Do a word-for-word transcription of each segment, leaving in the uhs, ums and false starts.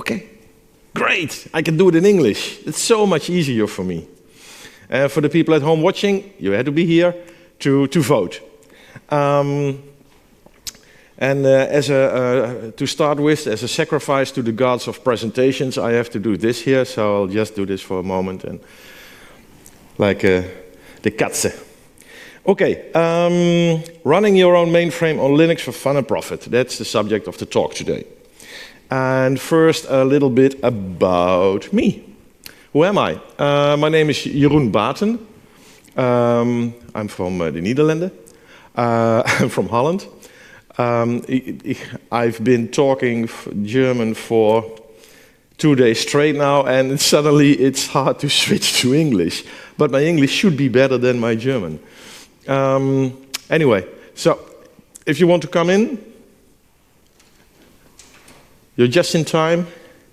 okay, great, I can do it in English. It's so much easier for me. And for the people at home watching, you had to be here to, to vote. Um, and uh, as a, uh, to start with, as a sacrifice to the gods of presentations, I have to do this here, so I'll just do this for a moment. And like uh, the katze. Okay, um, running your own mainframe on Linux for fun and profit. That's the subject of the talk today. And first, a little bit about me. Who am I? Uh, my name is Jeroen Baten. Um, I'm from uh, the Netherlands. Uh, I'm from Holland. Um, I've been talking German for two days straight now, and suddenly it's hard to switch to English. But my English should be better than my German. Um, anyway, so if you want to come in, you're just in time.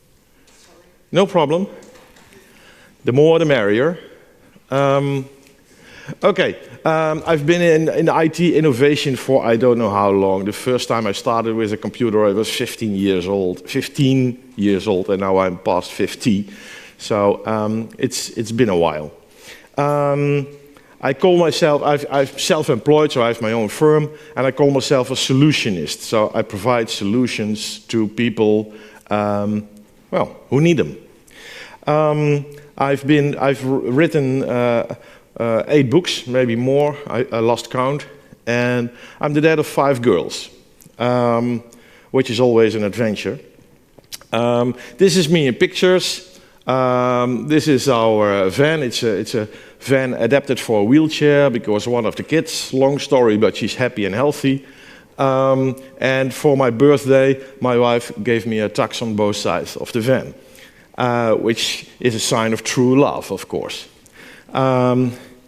No problem. The more the merrier. Um, okay, um, I've been in, in I T innovation for I don't know how long. The first time I started with a computer, I was fifteen years old. fifteen years old, and now I'm past fifty. So um, it's it's been a while. Um, I call myself, I've, I'm self-employed, so I have my own firm, and I call myself a solutionist. So I provide solutions to people, um, well, who need them. Um, I've been, I've written uh, uh, eight books, maybe more. I, I lost count, and I'm the dad of five girls, um, which is always an adventure. Um, this is me in pictures. Um, this is our uh, van. It's a, it's a van adapted for a wheelchair because one of the kids, long story, but she's happy and healthy. Um, and for my birthday, my wife gave me a tux on both sides of the van, uh, which is a sign of true love, of course. Um,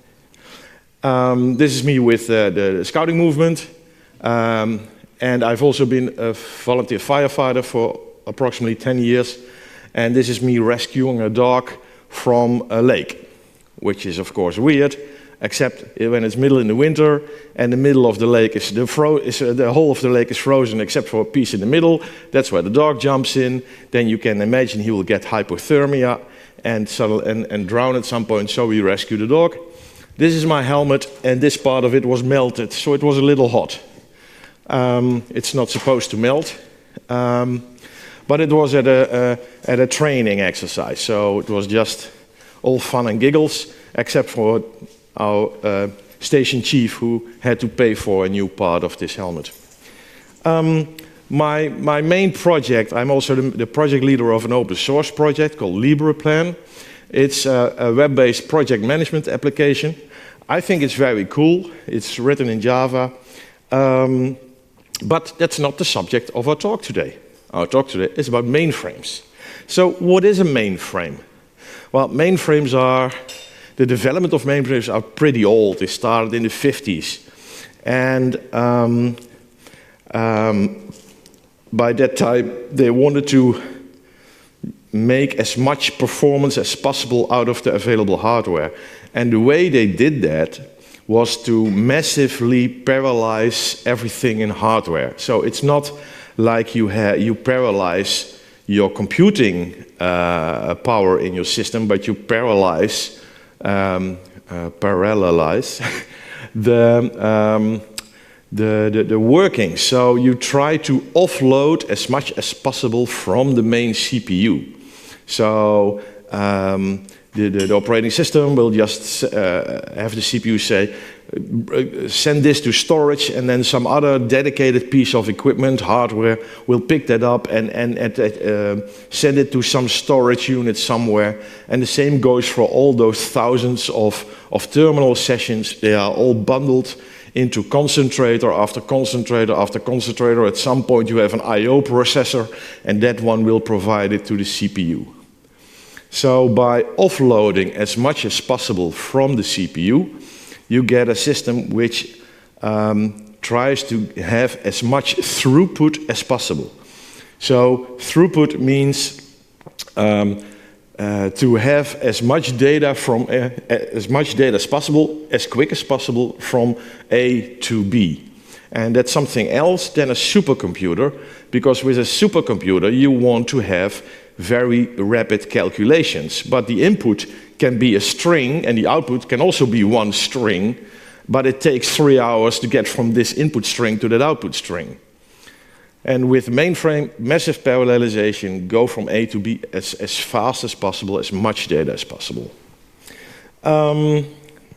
um, this is me with uh, the scouting movement. Um, and I've also been a volunteer firefighter for approximately ten years. And this is me rescuing a dog from a lake, which is of course weird, except when it's middle in the winter and the middle of the lake is the, fro is, uh, the whole of the lake is frozen except for a piece in the middle. That's where the dog jumps in. Then you can imagine he will get hypothermia and, and, and drown at some point, so we rescue the dog. This is my helmet, and this part of it was melted, so it was a little hot. Um, it's not supposed to melt. Um, But it was at a, uh, at a training exercise, so it was just all fun and giggles, except for our uh, station chief who had to pay for a new part of this helmet. Um, my, my main project, I'm also the, the project leader of an open source project called LibrePlan. It's a, a web-based project management application. I think it's very cool. It's written in Java, um, but that's not the subject of our talk today. Our talk today is about mainframes. So what is a mainframe? Well, mainframes are, the development of mainframes are pretty old. They started in the fifties. And um, um, by that time, they wanted to make as much performance as possible out of the available hardware. And the way they did that was to massively parallelize everything in hardware. So it's not like you, ha you parallelize your computing uh, power in your system, but you parallelize, um, uh, parallelize the, um, the, the, the working. So you try to offload as much as possible from the main C P U. So um, the, the, the operating system will just uh, have the C P U say, send this to storage, and then some other dedicated piece of equipment, hardware, will pick that up and, and, and uh, send it to some storage unit somewhere. And the same goes for all those thousands of, of terminal sessions. They are all bundled into concentrator after concentrator after concentrator. At some point you have an I O processor, and that one will provide it to the C P U. So by offloading as much as possible from the C P U, you get a system which um, tries to have as much throughput as possible. So throughput means um, uh, to have as much data from uh, as much data as possible, as quick as possible from A to B. And that's something else than a supercomputer, because with a supercomputer you want to have very rapid calculations. But the input can be a string, and the output can also be one string, but it takes three hours to get from this input string to that output string. And with mainframe, massive parallelization, go from A to B as, as fast as possible, as much data as possible. Um,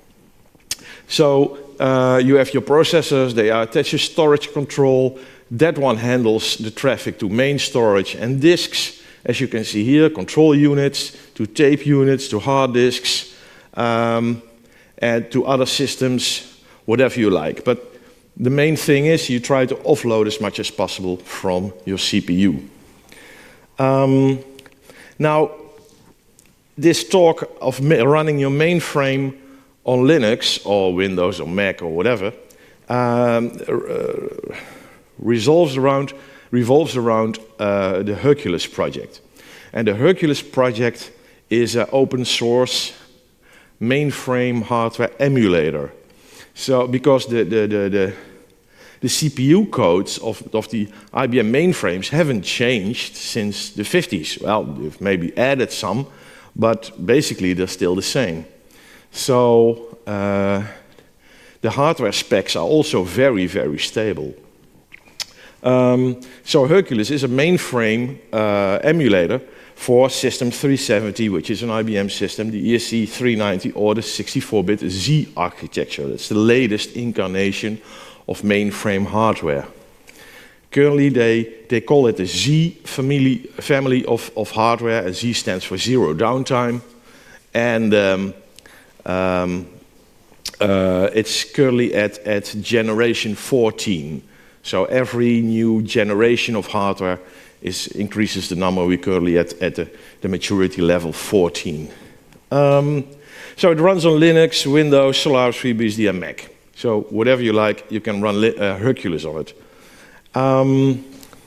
so uh, you have your processors, they are attached to storage control. That one handles the traffic to main storage and disks. As you can see here, control units, to tape units, to hard disks, um, and to other systems, whatever you like. But the main thing is you try to offload as much as possible from your C P U. Um, now, this talk of running your mainframe on Linux or Windows or Mac or whatever um, uh, resolves around, revolves around uh, the Hercules project. And the Hercules project is an open source mainframe hardware emulator. So because the, the, the, the, the C P U codes of, of the I B M mainframes haven't changed since the fifties. Well, they've maybe added some, but basically they're still the same. So uh, the hardware specs are also very, very stable. Um, so Hercules is a mainframe uh, emulator for System three seventy, which is an I B M system, the E S C three ninety or the sixty-four bit Z architecture. That's the latest incarnation of mainframe hardware. Currently, they, they call it the Z family, family of, of hardware, and Z stands for zero downtime. And um, um, uh, it's currently at, at generation fourteen. So every new generation of hardware is, increases the number. We're currently at, at the, the maturity level fourteen. Um, so it runs on Linux, Windows, Solaris, FreeBSD, and Mac. So whatever you like, you can run uh, Hercules on it. Um,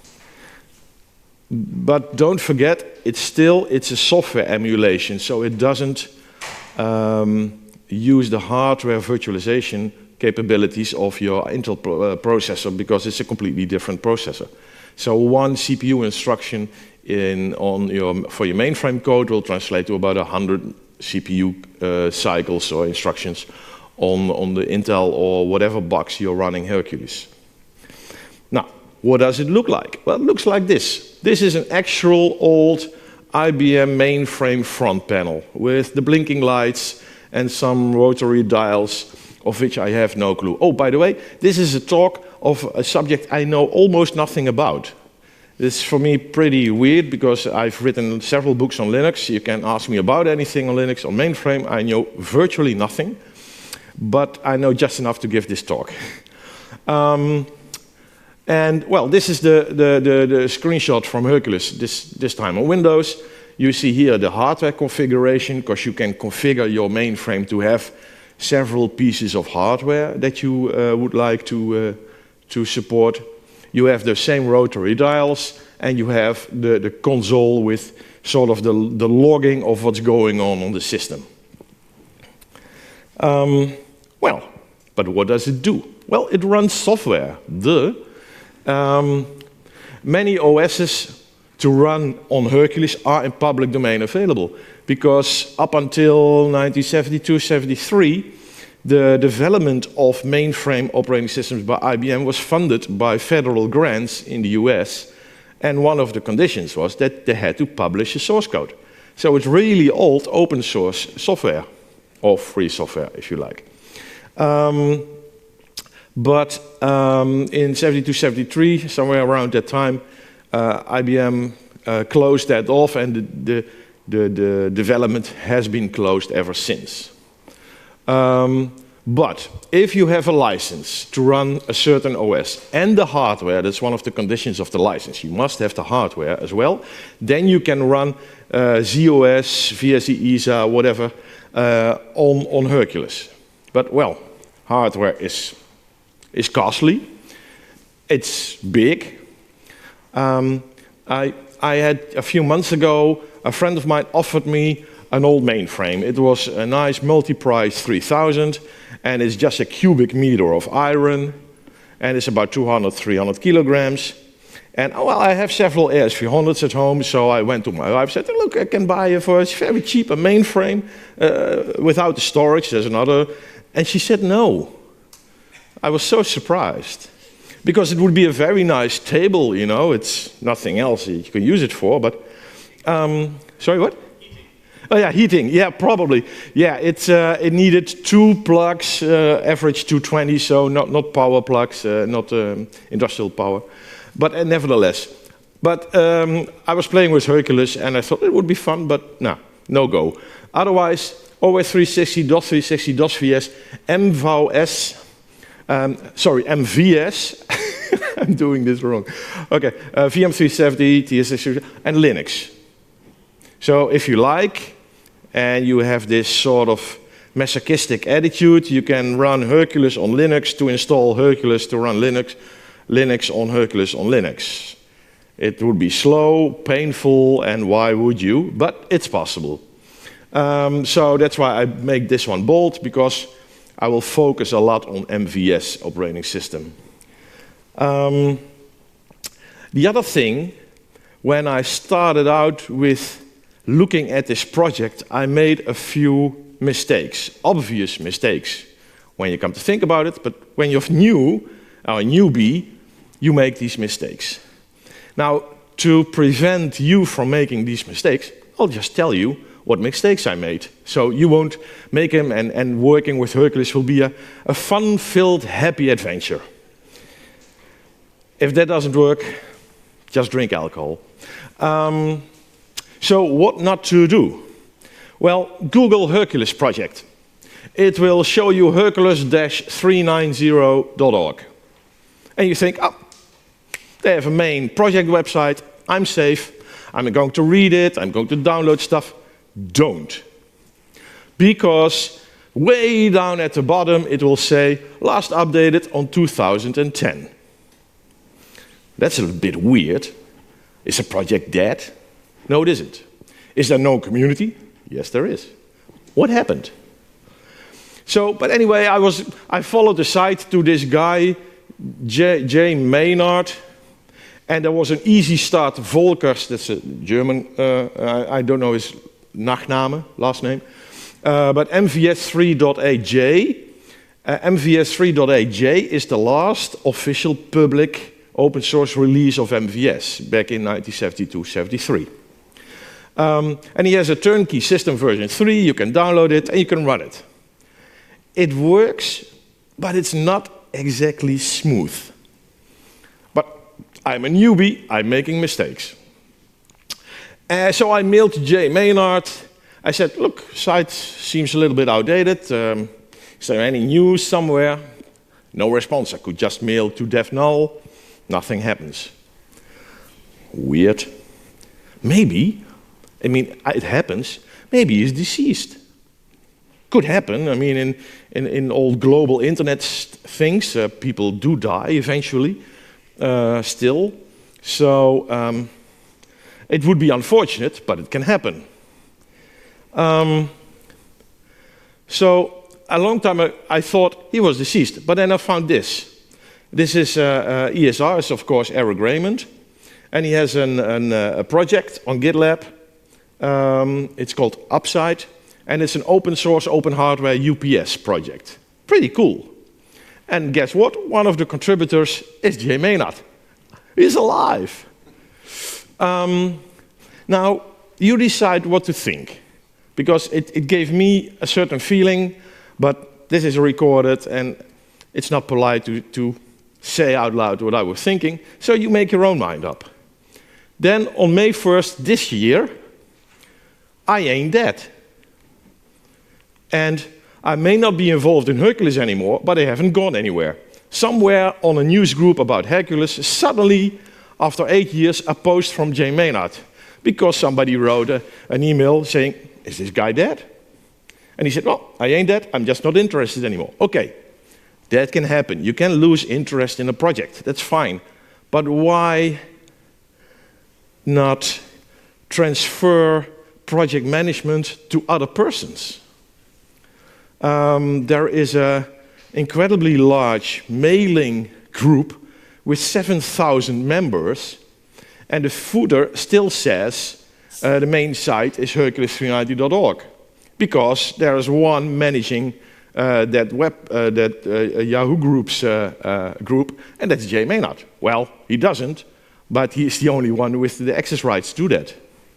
but don't forget, it's still it's a software emulation, so it doesn't um, use the hardware virtualization capabilities of your Intel pro uh, processor, because it's a completely different processor. So one C P U instruction in, on your, for your mainframe code will translate to about one hundred C P U uh, cycles or instructions on, on the Intel or whatever box you're running Hercules. Now, what does it look like? Well, it looks like this. This is an actual old I B M mainframe front panel with the blinking lights and some rotary dials, of which I have no clue. Oh, by the way, this is a talk of a subject I know almost nothing about. This is for me pretty weird, because I've written several books on Linux. You can ask me about anything on Linux, on mainframe. I know virtually nothing, but I know just enough to give this talk. um, and, well, this is the, the, the, the screenshot from Hercules, this, this time on Windows. You see here the hardware configuration, because you can configure your mainframe to have several pieces of hardware that you uh, would like to, uh, to support. You have the same rotary dials, and you have the, the console with sort of the, the logging of what's going on on the system. Um, well, but what does it do? Well, it runs software. Duh. Um, many O Ss to run on Hercules are in public domain available, because up until nineteen seventy-two seventy-three, the development of mainframe operating systems by I B M was funded by federal grants in the U S, and one of the conditions was that they had to publish a source code. So it's really old open source software, or free software, if you like. Um, but um, in seventy-two seventy-three, somewhere around that time, uh, I B M uh, closed that off, and the, the, the, the development has been closed ever since. Um, but if you have a license to run a certain O S and the hardware, that's one of the conditions of the license, you must have the hardware as well, then you can run uh, Z O S, V S E I S A, whatever, uh, on, on Hercules. But, well, hardware is, is costly, it's big. Um, I, I had, a few months ago, a friend of mine offered me an old mainframe. It was a nice multi-price three thousand, and it's just a cubic meter of iron, and it's about two hundred, three hundred kilograms. And oh, well, I have several A S four hundreds at home, so I went to my wife and said, look, I can buy for it's very cheap a mainframe uh, without the storage. There's another. And she said no. I was so surprised because it would be a very nice table, you know. It's nothing else you can use it for, but um, sorry, what? Oh yeah, heating. Yeah, probably. Yeah, it's uh, it needed two plugs, uh, average two twenty, so not not power plugs, uh, not um, industrial power, but uh, nevertheless. But um, I was playing with Hercules, and I thought it would be fun, but no, no go. Otherwise, O S three sixty, DOS three sixty, DOS V S, M V S, um, sorry, M V S. I'm doing this wrong. Okay, uh, V M three seventy, T S X, and Linux. So if you like, and you have this sort of masochistic attitude, you can run Hercules on Linux to install Hercules to run Linux, Linux on Hercules on Linux. It would be slow, painful, and why would you? But it's possible. Um, so that's why I make this one bold, because I will focus a lot on M V S operating system. Um, the other thing, when I started out with looking at this project, I made a few mistakes, obvious mistakes, when you come to think about it, but when you're new, or a newbie, you make these mistakes. Now, to prevent you from making these mistakes, I'll just tell you what mistakes I made. So you won't make them, and, and working with Hercules will be a, a fun-filled, happy adventure. If that doesn't work, just drink alcohol. Um, so what not to do? Well, Google Hercules project. It will show you hercules dash three ninety dot org. And you think, oh, they have a main project website, I'm safe, I'm going to read it, I'm going to download stuff. Don't. Because way down at the bottom it will say, last updated on two thousand ten. That's a bit weird. Is the project dead? No, it isn't. Is there no community? Yes, there is. What happened? So, but anyway, I was I followed the site to this guy, J, J Maynard, and there was an easy start. Volkers, that's a German, uh, I, I don't know his Nachname, last name, uh, but M V S three dot A J. Uh, M V S three dot A J is the last official public open source release of M V S back in nineteen seventy-two seventy-three. Um, and he has a turnkey system version three, you can download it and you can run it. It works, but it's not exactly smooth. But I'm a newbie, I'm making mistakes. Uh, so I mailed Jay Maynard. I said, look, site seems a little bit outdated. Um, is there any news somewhere? No response. I could just mail to DevNull. Nothing happens. Weird. Maybe, I mean, it happens, maybe he's deceased. Could happen. I mean, in, in, in all global internet things, uh, people do die eventually, uh, still. So um, it would be unfortunate, but it can happen. Um, so a long time ago, I thought he was deceased, but then I found this. This is uh, uh, E S R, is of course Eric Raymond, and he has an, an, uh, a project on GitLab. Um, it's called Upside, and it's an open source, open hardware U P S project. Pretty cool. And guess what? One of the contributors is Jay Maynard. He's alive. Um, now, you decide what to think, because it, it gave me a certain feeling, but this is recorded, and it's not polite to, to say out loud what I was thinking, so you make your own mind up. Then, on May first this year, I ain't dead. And I may not be involved in Hercules anymore, but I haven't gone anywhere. Somewhere on a news group about Hercules, suddenly, after eight years, a post from Jay Maynard, because somebody wrote a, an email saying, is this guy dead? And he said, well, I ain't dead, I'm just not interested anymore. Okay, that can happen. You can lose interest in a project, that's fine. But why not transfer project management to other persons? Um, there is an incredibly large mailing group with seven thousand members, and the footer still says uh, the main site is Hercules three ninety dot org, because there is one managing uh, that web, uh, that uh, Yahoo Group's uh, uh, group, and that's Jay Maynard. Well, he doesn't, but he's the only one with the access rights to that.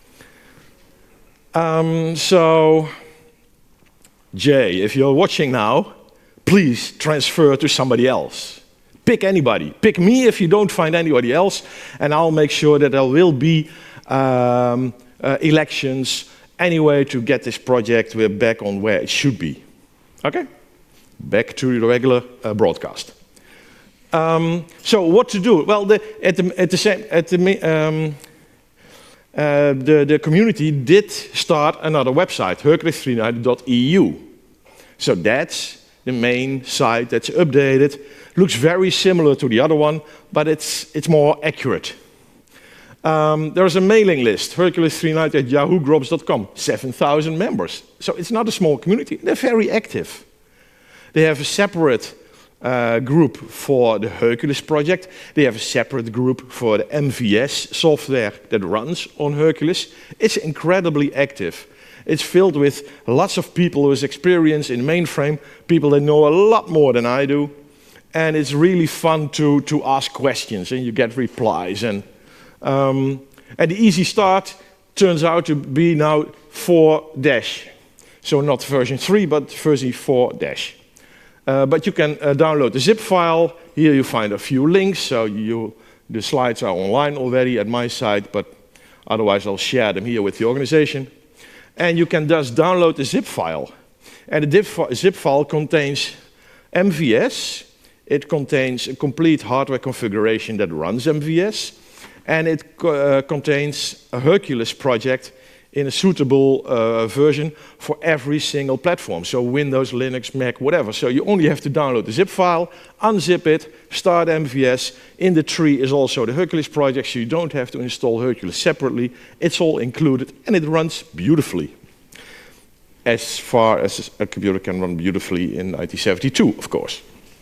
Um, so, Jay, if you're watching now, please transfer to somebody else. Pick anybody. Pick me if you don't find anybody else, and I'll make sure that there will be um, uh, elections anyway to get this project back on where it should be. Okay? Back to the regular uh, broadcast. Um, so what to do? Well, the, at the at the same at the um, uh, the the community did start another website, Hercules three ninety dot E U. So that's the main site that's updated. Looks very similar to the other one, but it's it's more accurate. Um, there's a mailing list, Hercules three ninety at yahoo groups dot com, seven thousand members. So it's not a small community. They're very active. They have a separate uh, group for the Hercules project. They have a separate group for the M V S software that runs on Hercules. It's incredibly active. It's filled with lots of people who have experience in mainframe, people that know a lot more than I do. And it's really fun to, to ask questions, and you get replies. And, um, and the easy start turns out to be now four dash. So not version three, but version four dash. Uh, but you can uh, download the zip file. Here you find a few links. So you, the slides are online already at my site, but otherwise I'll share them here with the organization. And you can just download the zip file. And the zip file contains M V S. It contains a complete hardware configuration that runs M V S. And it uh, contains a Hercules project in a suitable uh, version for every single platform. So Windows, Linux, Mac, whatever. So you only have to download the zip file, unzip it, start M V S. In the tree is also the Hercules project, so you don't have to install Hercules separately. It's all included, and it runs beautifully. As far as a computer can run beautifully in nineteen seventy-two, of course.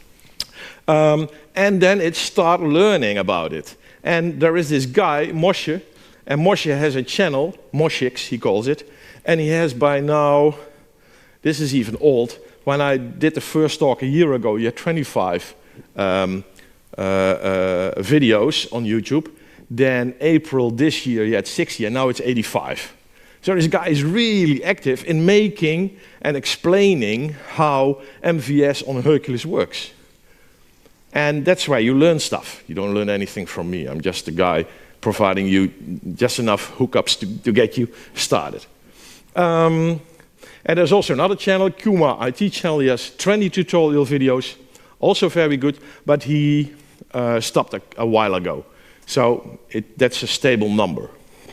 Um, and then it started learning about it. And there is this guy, Moshe, and Moshe has a channel, Moshix he calls it, and he has by now, this is even old, when I did the first talk a year ago, he had twenty-five um, uh, uh, videos on YouTube. Then April this year he had sixty, and now it's eighty-five. So this guy is really active in making and explaining how M V S on Hercules works. And that's where you learn stuff. You don't learn anything from me. I'm just a guy providing you just enough hookups to, to get you started. Um, and there's also another channel, Kuma I T channel. He has twenty tutorial videos, also very good, but he uh, stopped a, a while ago. So it, that's a stable number.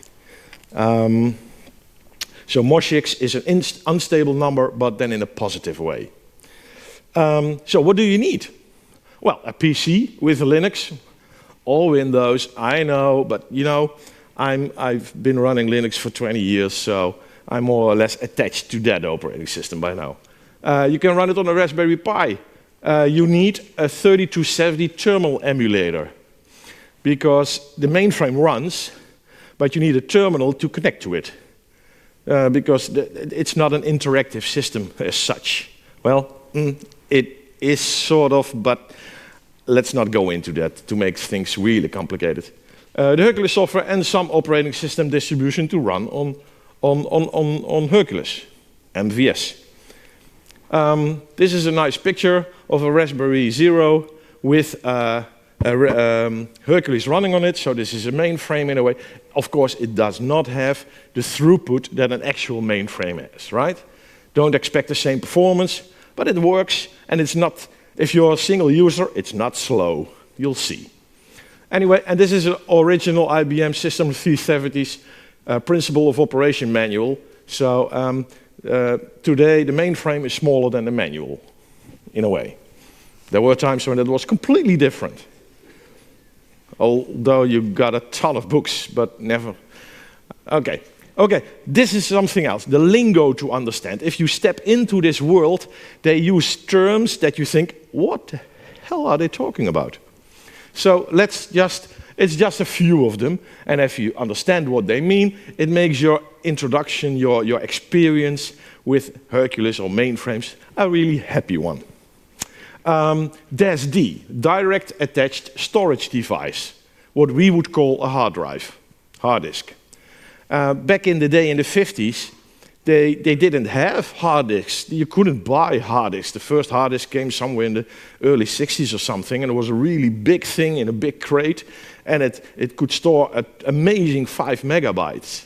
Um, so Moshix is an unstable number, but then in a positive way. Um, so what do you need? Well, a P C with Linux, all Windows, I know, but you know, I'm, I've been running Linux for twenty years, so I'm more or less attached to that operating system by now. Uh, you can run it on a Raspberry Pi. Uh, you need a thirty-two seventy terminal emulator, because the mainframe runs, but you need a terminal to connect to it, uh, because the, it's not an interactive system as such. Well, mm, it is sort of, but let's not go into that to make things really complicated. Uh, the Hercules software and some operating system distribution to run on, on, on, on, on Hercules, M V S. Um, this is a nice picture of a Raspberry Zero with uh, a, um, Hercules running on it. So this is a mainframe in a way. Of course, it does not have the throughput that an actual mainframe has, right? Don't expect the same performance, but it works, and it's not, if you're a single user, it's not slow. You'll see. Anyway, and this is an original I B M System three seventy's uh, principle of operation manual. So um, uh, today, the mainframe is smaller than the manual, in a way. There were times when it was completely different. Although you got a ton of books, but never. Okay, okay, this is something else, the lingo to understand. If you step into this world, they use terms that you think, what the hell are they talking about? So let's just, it's just a few of them, and if you understand what they mean, it makes your introduction, your, your experience with Hercules or mainframes a really happy one. Um, D A S D, Direct Attached Storage Device, what we would call a hard drive, hard disk. Uh, back in the day, in the fifties, they, they didn't have hard disks. You couldn't buy hard disks. The first hard disk came somewhere in the early sixties or something, and it was a really big thing in a big crate, and it, it could store an amazing five megabytes.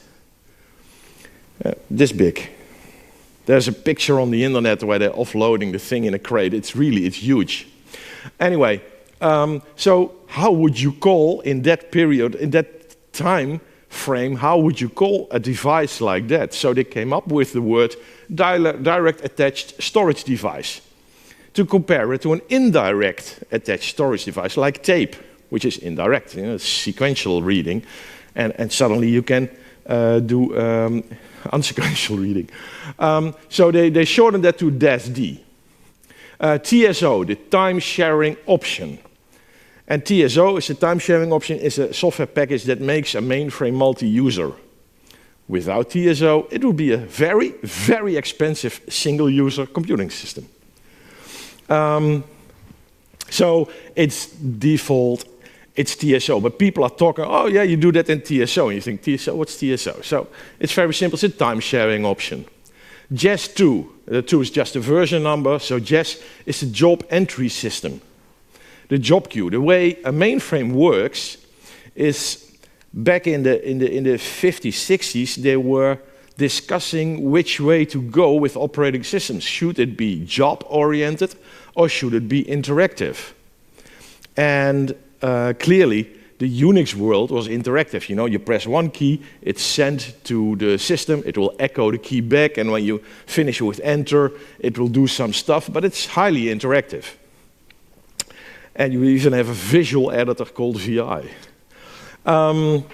Uh, this big. There's a picture on the internet where they're offloading the thing in a crate. It's really, it's huge. Anyway, um, so how would you call in that period, in that time frame, how would you call a device like that? So they came up with the word direct attached storage device to compare it to an indirect attached storage device like tape, which is indirect, you know, sequential reading, and, and suddenly you can uh, do um, unsequential reading. Um, so they, they shortened that to D A S D. Uh, T S O, the time sharing option. And T S O is a time sharing option, is a software package that makes a mainframe multi-user. Without T S O, it would be a very, very expensive single-user computing system. Um, so it's default, it's T S O, but people are talking, oh yeah, you do that in T S O, and you think, T S O, what's T S O? So it's very simple, it's a time-sharing option. J A S two, the two is just a version number, so J A S is a job entry system. The job queue, the way a mainframe works is, back in the, in the, in the fifties, sixties, they were discussing which way to go with operating systems. Should it be job-oriented or should it be interactive? And uh, clearly, the Unix world was interactive. You know, you press one key, it's sent to the system, it will echo the key back, and when you finish with enter, it will do some stuff, but it's highly interactive. And you even have a visual editor called V I. Um,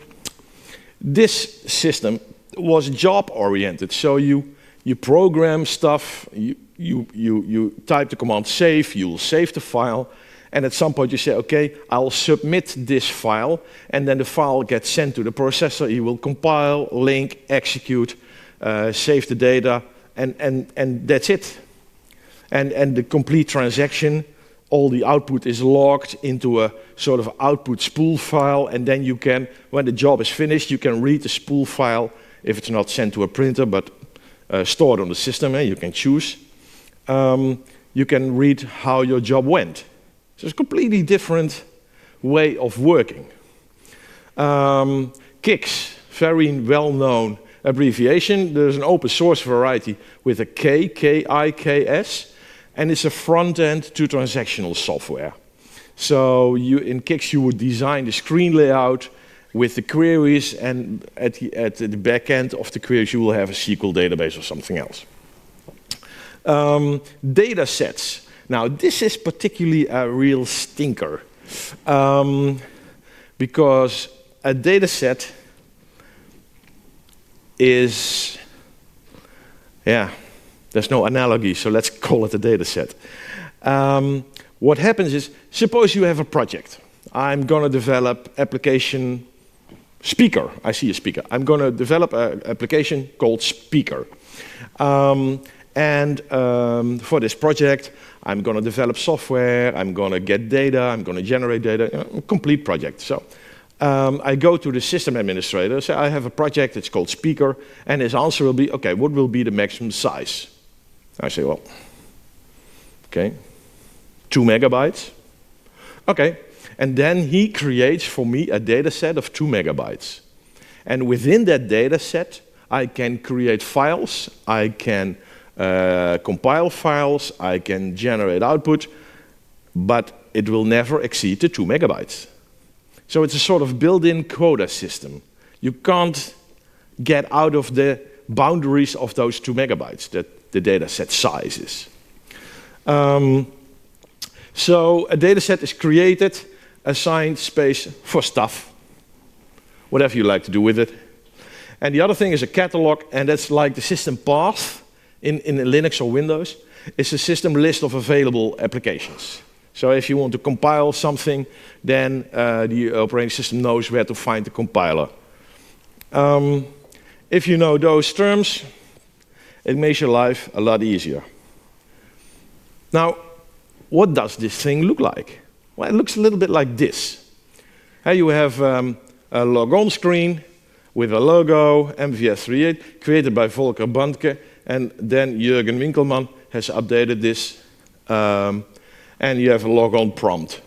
this system was job-oriented, so you, you program stuff, you, you, you, you type the command save, you'll save the file, and at some point you say, okay, I'll submit this file, and then the file gets sent to the processor, he will compile, link, execute, uh, save the data, and, and, and that's it. And, and the complete transaction, all the output is logged into a sort of output spool file, and then you can, when the job is finished, you can read the spool file, if it's not sent to a printer, but uh, stored on the system, eh, you can choose. Um, you can read how your job went. So it's a completely different way of working. Um, K I X, very well-known abbreviation. There's an open source variety with a K, K I K S, and it's a front end to transactional software. So you, in K I X you would design the screen layout with the queries, and at the, at the back end of the queries you will have a S Q L database or something else. Um, data sets. Now this is particularly a real stinker, um, because a data set is, yeah, there's no analogy, so let's call it a data set. Um, what happens is, suppose you have a project. I'm going to develop application Speaker. I see a speaker. I'm going to develop an application called Speaker. Um, and um, for this project, I'm going to develop software, I'm going to get data, I'm going to generate data, you know, a complete project. So um, I go to the system administrator, say I have a project, it's called Speaker, and his answer will be, okay, what will be the maximum size? I say, well, okay, two megabytes. Okay, and then he creates for me a data set of two megabytes. And within that data set, I can create files, I can uh, compile files, I can generate output, but it will never exceed the two megabytes. So it's a sort of built-in quota system. You can't get out of the boundaries of those two megabytes that the data set size is. Um, so a data set is created, assigned space for stuff, whatever you like to do with it. And the other thing is a catalog, and that's like the system path in, in Linux or Windows. It's a system list of available applications. So if you want to compile something, then uh, the operating system knows where to find the compiler. Um, if you know those terms, it makes your life a lot easier. Now, what does this thing look like? Well, it looks a little bit like this. Here you have um, a logon screen with a logo, M V S thirty-eight, created by Volker Bandke, and then Jürgen Winkelmann has updated this, um, and you have a logon prompt.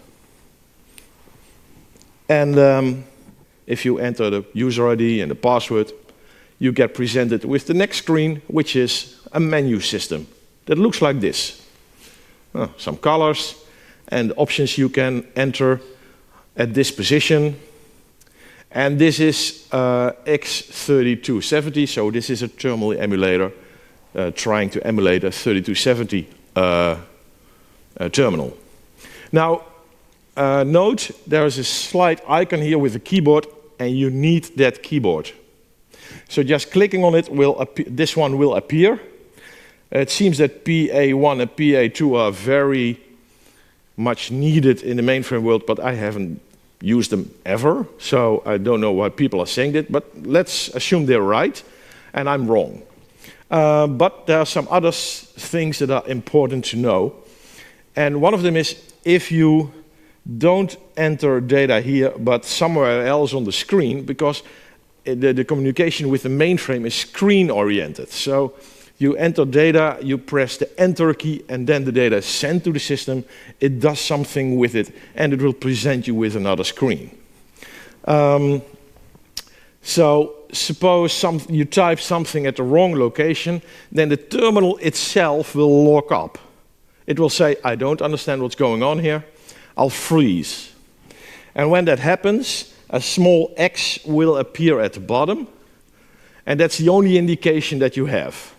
And um, if you enter the user I D and the password, you get presented with the next screen, which is a menu system that looks like this. Oh, some colors and options you can enter at this position. And this is uh, X thirty-two seventy, so this is a terminal emulator uh, trying to emulate a thirty-two seventy uh, uh, terminal. Now, uh, note there is a slight icon here with a keyboard, and you need that keyboard. So just clicking on it, will this one will appear. It seems that P A one and P A two are very much needed in the mainframe world, but I haven't used them ever, so I don't know why people are saying that, but let's assume they're right, and I'm wrong. Uh, but there are some other things that are important to know, and one of them is if you don't enter data here, but somewhere else on the screen, because the, the communication with the mainframe is screen-oriented. So you enter data, you press the enter key, and then the data is sent to the system. It does something with it, and it will present you with another screen. Um, so suppose some, you type something at the wrong location, then the terminal itself will lock up. It will say, I don't understand what's going on here. I'll freeze. And when that happens, a small X will appear at the bottom, and that's the only indication that you have.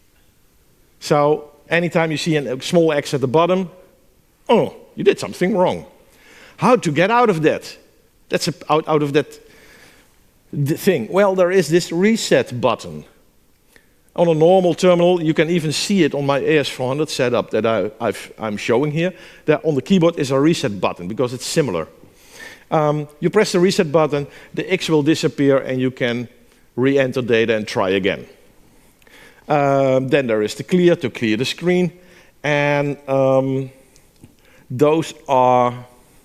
So anytime you see a small X at the bottom, oh, you did something wrong. How to get out of that? That's a, out, out of that thing. Well, there is this reset button. On a normal terminal, you can even see it on my A S four hundred setup that I, I've, I'm showing here. There on the keyboard is a reset button because it's similar. Um, you press the reset button, the X will disappear, and you can re-enter data and try again. Um, then there is the clear to clear the screen, and um, those are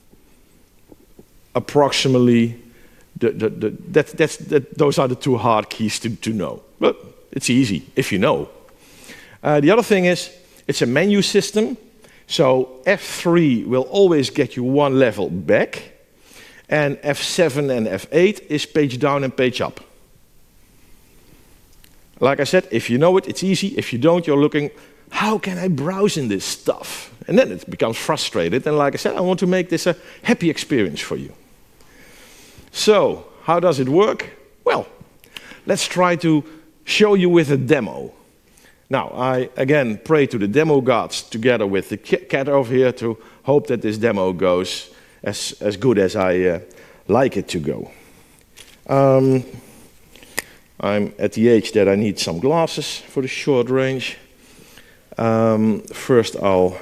approximately the, the, the, that, that's, that, those are the two hard keys to, to know. But it's easy if you know. Uh, the other thing is it's a menu system, so F three will always get you one level back, and F seven and F eight is page down and page up. Like I said, if you know it, it's easy. If you don't, you're looking, how can I browse in this stuff? And then it becomes frustrated. And like I said, I want to make this a happy experience for you. So, how does it work? Well, let's try to show you with a demo. Now, I again pray to the demo gods together with the cat over here to hope that this demo goes as, as good as I uh, like it to go. Um, I'm at the age that I need some glasses for the short range. Um, first, I'll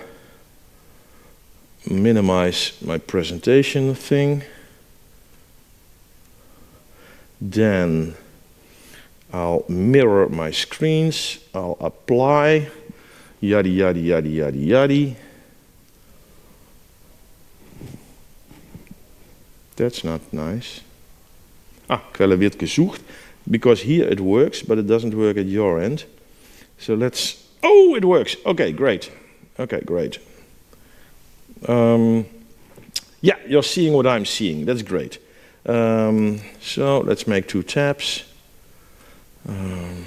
minimize my presentation thing. Then I'll mirror my screens. I'll apply. Yada, yada, yada, yada, yada. That's not nice. Ah, Quelle wird gesucht. Because here it works, but it doesn't work at your end. So let's, oh, it works. Okay, great. Okay, great. Um, yeah, you're seeing what I'm seeing. That's great. Um, so let's make two tabs. Um,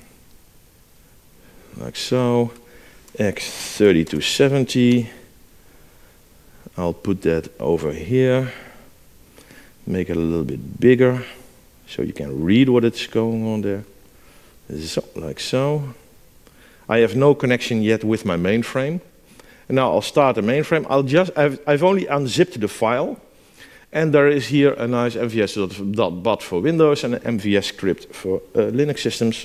like so. X thirty-two seventy. I'll put that over here. Make it a little bit bigger, so you can read what is going on there. So, like so. I have no connection yet with my mainframe. And now I'll start the mainframe. I'll just, I've, I've only unzipped the file. And there is here a nice M V S dot bat for Windows and an M V S script for uh, Linux systems.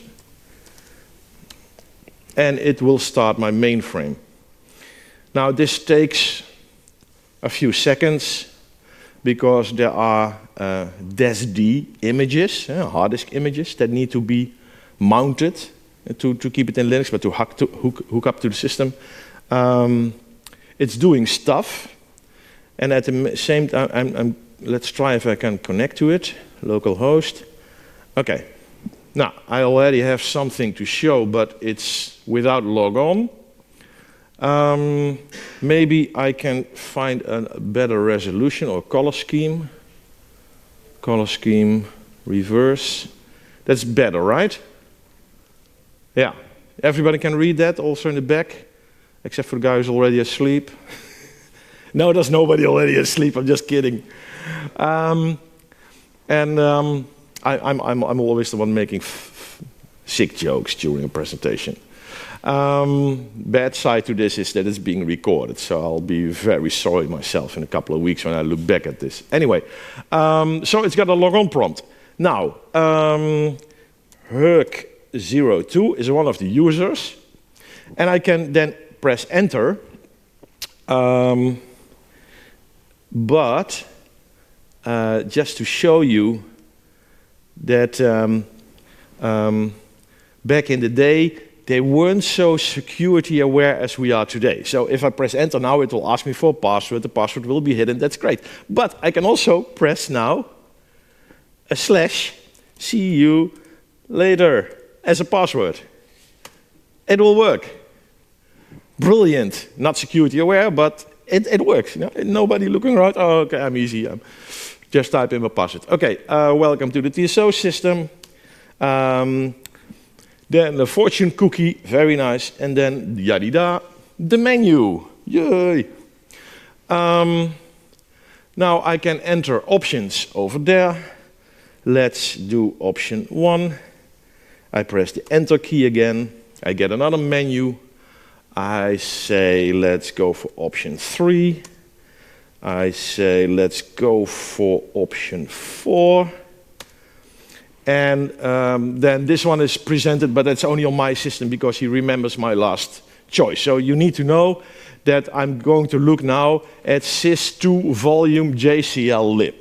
And it will start my mainframe. Now this takes a few seconds because there are uh, D E S D images, uh, hard disk images, that need to be mounted to, to keep it in Linux, but to hook, to hook, hook up to the system. Um, it's doing stuff, and at the same time, I'm, I'm, let's try if I can connect to it, localhost. Okay, now I already have something to show, but it's without logon. Um, maybe I can find a better resolution or color scheme. Color scheme, reverse. That's better, right? Yeah. Everybody can read that also in the back, except for the guy who's already asleep. No, there's nobody already asleep. I'm just kidding. Um, and um, I, I'm, I'm, I'm always the one making f f sick jokes during a presentation. Um, bad side to this is that it's being recorded, so I'll be very sorry myself in a couple of weeks when I look back at this. Anyway, um, so it's got a logon prompt. Now, um, Herc zero two is one of the users, and I can then press enter, um, but uh, just to show you that um, um, back in the day, they weren't so security aware as we are today. So if I press enter now, it will ask me for a password. The password will be hidden. That's great. But I can also press now a slash, see you later, as a password. It will work. Brilliant. Not security aware, but it, it works. You know? Nobody looking around. Oh, okay, I'm easy. I'm just type in my password. Okay, uh, welcome to the T S O system. Um, Then the fortune cookie, very nice, and then yadida, the menu, yay! Um, now I can enter options over there. Let's do option one. I press the enter key again. I get another menu. I say let's go for option three. I say let's go for option four. And um, then this one is presented, but that's only on my system because he remembers my last choice. So you need to know that I'm going to look now at sys two volume J C L lib.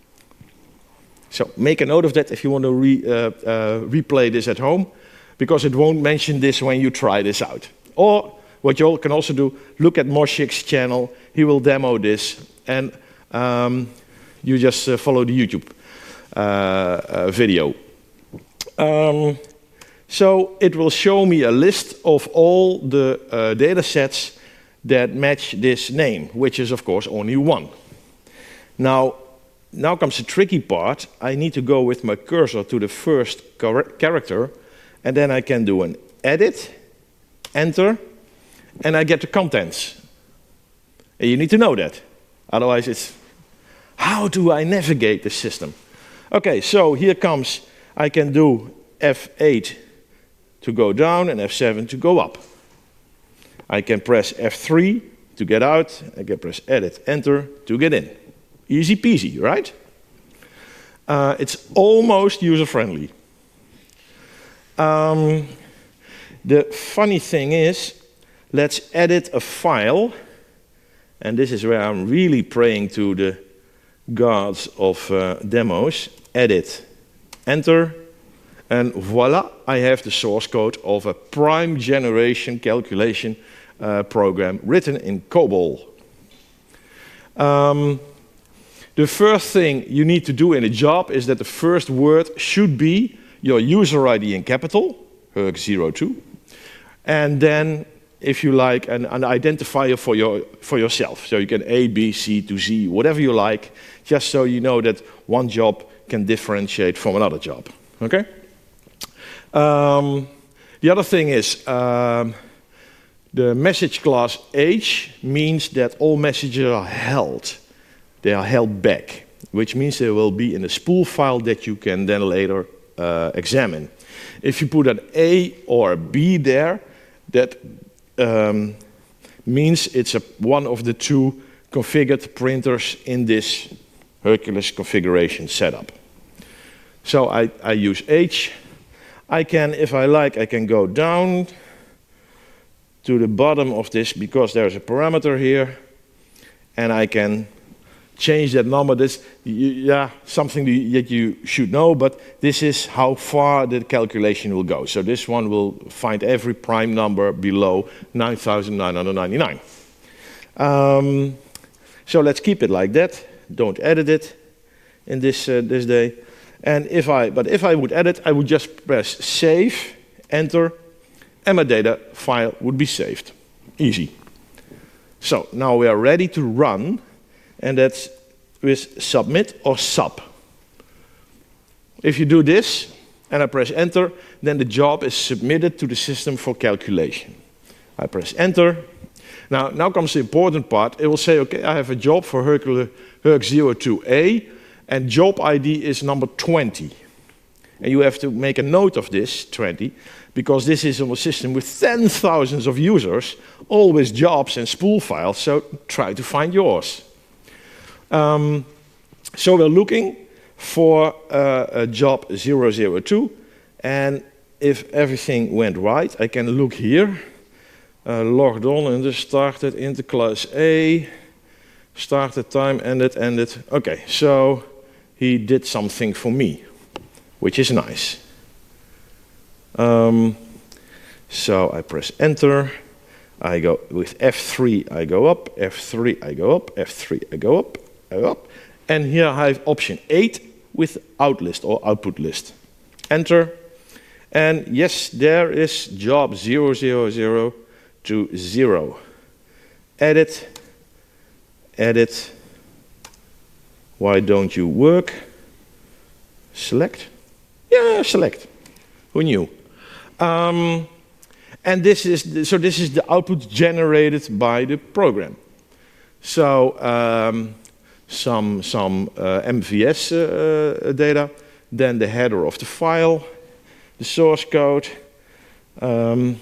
So make a note of that if you want to re, uh, uh, replay this at home, because it won't mention this when you try this out. Or what you can also do, look at Moshik's channel. He will demo this, and um, you just uh, follow the YouTube Uh, uh, video. Um, so it will show me a list of all the uh, data sets that match this name, which is of course only one. Now, now comes the tricky part. I need to go with my cursor to the first character, and then I can do an edit, enter, and I get the contents. And you need to know that. Otherwise it's, how do I navigate the system? Okay, so here comes, I can do F eight to go down and F seven to go up. I can press F three to get out. I can press edit, enter to get in. Easy peasy, right? Uh, it's almost user-friendly. Um, the funny thing is, let's edit a file. And this is where I'm really praying to the gods of uh, demos. Edit, enter, and voila, I have the source code of a prime generation calculation uh, program written in COBOL. Um, the first thing you need to do in a job is that the first word should be your user I D in capital, Herc zero two, and then, if you like, an, an identifier for, your, for yourself. So you can A, B, C to Z, whatever you like, just so you know that one job can differentiate from another job, okay? Um, the other thing is, um, the message class H means that all messages are held. They are held back, which means they will be in a spool file that you can then later uh, examine. If you put an A or a B there, that um, means it's a, one of the two configured printers in this Hercules configuration setup. So I, I use H. I can, if I like, I can go down to the bottom of this because there's a parameter here, and I can change that number. This, yeah, something that you should know, but this is how far the calculation will go. So this one will find every prime number below nine thousand nine hundred ninety-nine. Um, so let's keep it like that. Don't edit it in this uh, this day. And if I, but if I would edit, I would just press save, enter, and my data file would be saved. Easy. So now we are ready to run, and that's with submit or sub. If you do this, and I press enter, then the job is submitted to the system for calculation. I press enter. Now, now comes the important part. It will say, okay, I have a job for Hercule Herc zero two A, and job I D is number twenty. And you have to make a note of this, twenty, because this is on a system with ten thousands of users, all with jobs and spool files, so try to find yours. Um, so we're looking for uh, a job zero zero two, and if everything went right, I can look here, uh, logged on and just started into class A, started time, ended, ended. Okay, so he did something for me, which is nice. Um, so I press enter, I go with F three, I go up, F three, I go up, F three, I go up, I go up, and here I have option eight with out list or output list. Enter, and yes, there is job zero zero zero to zero. Edit, edit, why don't you work? Select, yeah, select, who knew? Um, and this is, the, so this is the output generated by the program. So, um, some, some uh, M V S uh, data, then the header of the file, the source code. Um,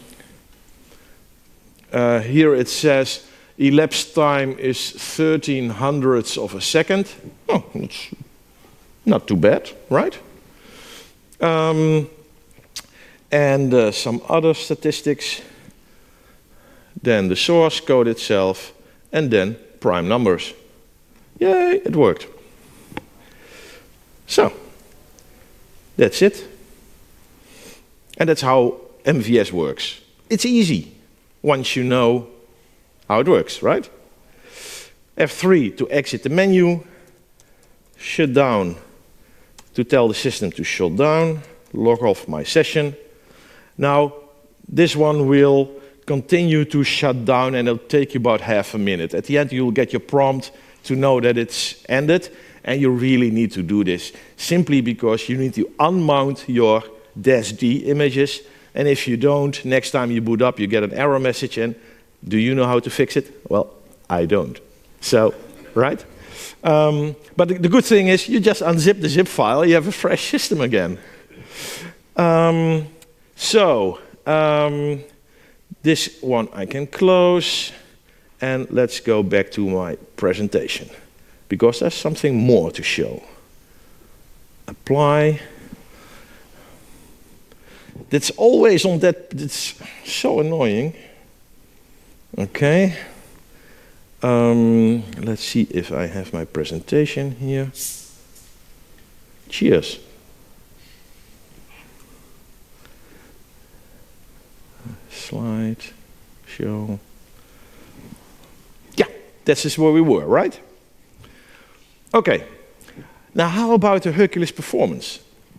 uh, here it says elapsed time is thirteen hundredths of a second. Oh, that's not too bad, right? Um, and uh, some other statistics, then the source code itself, and then prime numbers. Yay, it worked. So, that's it. And that's how M V S works. It's easy once you know how it works, right? F three to exit the menu, shut down to tell the system to shut down, log off my session. Now, this one will continue to shut down, and it'll take you about half a minute. At the end, you'll get your prompt to know that it's ended, and you really need to do this simply because you need to unmount your D A S D images, and if you don't, next time you boot up, you get an error message, and do you know how to fix it? Well, I don't. So, right? Um, but the, the good thing is you just unzip the zip file, you have a fresh system again. Um, so, um, this one I can close, and let's go back to my presentation, because there's something more to show. Apply. That's always on that, it's so annoying. Okay. Um, let's see if I have my presentation here. Cheers. Slide, show. Yeah, this is where we were, right? Okay. Now, how about the Hercules performance?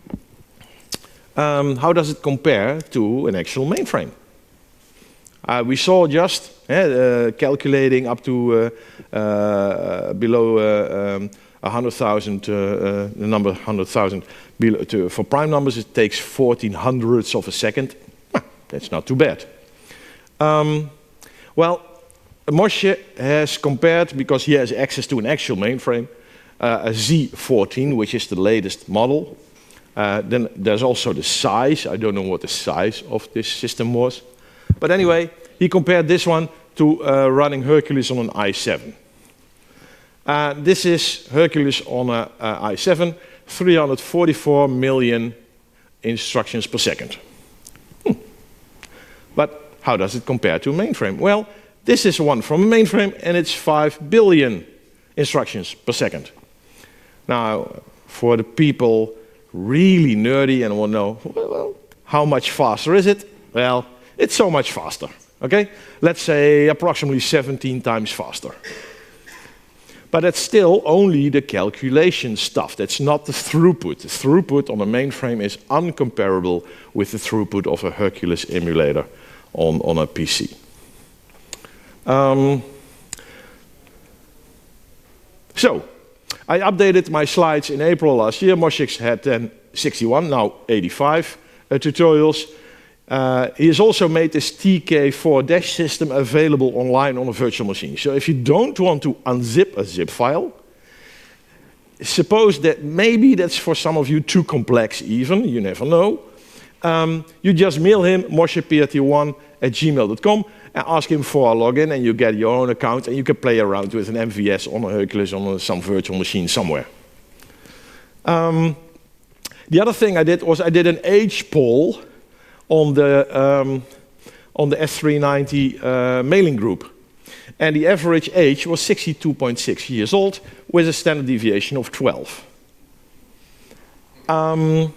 Um, how does it compare to an actual mainframe? Uh, we saw just uh, uh, calculating up to uh, uh, below uh, um, one hundred thousand, uh, uh, the number one hundred thousand. For prime numbers, it takes fourteen hundredths of a second. Well, that's not too bad. Um, well, Moshe has compared, because he has access to an actual mainframe, uh, a Z fourteen, which is the latest model. Uh, then there's also the size. I don't know what the size of this system was. But anyway, he compared this one to uh, running Hercules on an i seven. Uh, this is Hercules on an i seven, three hundred forty-four million instructions per second. Hmm. But how does it compare to a mainframe? Well, This is one from a mainframe, and it's five billion instructions per second. Now, for the people really nerdy and want to know, well, how much faster is it? Well, it's so much faster, okay? Let's say approximately seventeen times faster. But that's still only the calculation stuff. That's not the throughput. The throughput on a mainframe is uncomparable with the throughput of a Hercules emulator on, on a P C. Um, so, I updated my slides in April last year. Mosix had then sixty-one, now eighty-five uh, tutorials. Uh, he has also made this T K four dash system available online on a virtual machine. So if you don't want to unzip a zip file, suppose that maybe that's for some of you too complex even, you never know. Um, you just mail him moshe p r t one at gmail dot com and ask him for a login, and you get your own account and you can play around with an M V S on a Hercules on a, some virtual machine somewhere. Um, the other thing I did was I did an age poll on the um, on the S three ninety uh, mailing group, and the average age was sixty-two point six years old with a standard deviation of twelve. Um,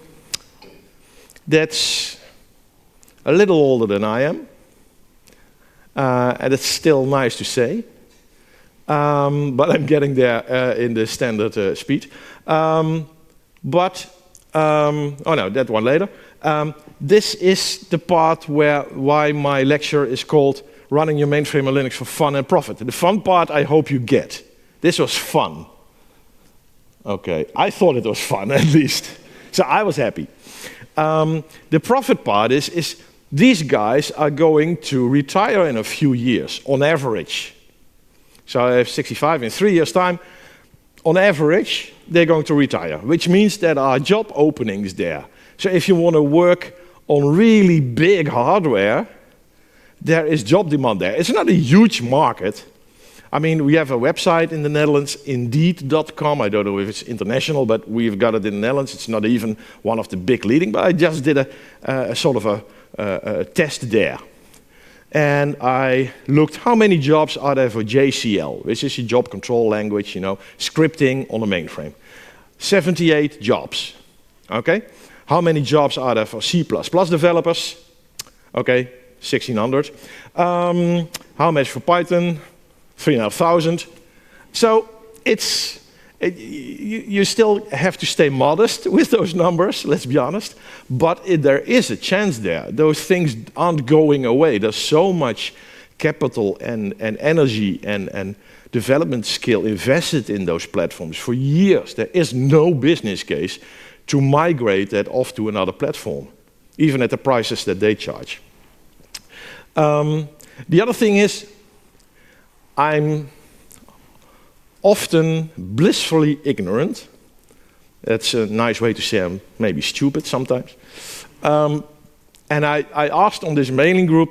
that's a little older than I am, uh, and it's still nice to say, um, but I'm getting there uh, in the standard uh, speed. Um, but um, oh no, that one later. Um, this is the part where why my lecture is called Running Your Mainframe on Linux for Fun and Profit. The fun part I hope you get. This was fun. Okay, I thought it was fun at least. So I was happy. Um, the profit part is, is these guys are going to retire in a few years, on average. So I have sixty-five in three years' time. On average, they're going to retire, which means there are job openings there. So if you want to work on really big hardware, there is job demand there. It's not a huge market. I mean, we have a website in the Netherlands, indeed dot com. I don't know if it's international, but we've got it in the Netherlands. It's not even one of the big leading, but I just did a, uh, a sort of a, a, a test there. And I looked how many jobs are there for J C L, which is a job control language, you know, scripting on a mainframe. seventy-eight jobs, okay? How many jobs are there for C plus plus developers? Okay, sixteen hundred. Um, how much for Python? three thousand five hundred. So it's, it, you, you still have to stay modest with those numbers, let's be honest. But it, there is a chance there. Those things aren't going away. There's so much capital and, and energy and, and development skill invested in those platforms for years. There is no business case to migrate that off to another platform, even at the prices that they charge. Um, the other thing is, I'm often blissfully ignorant. That's a nice way to say I'm maybe stupid sometimes. Um, and I, I asked on this mailing group,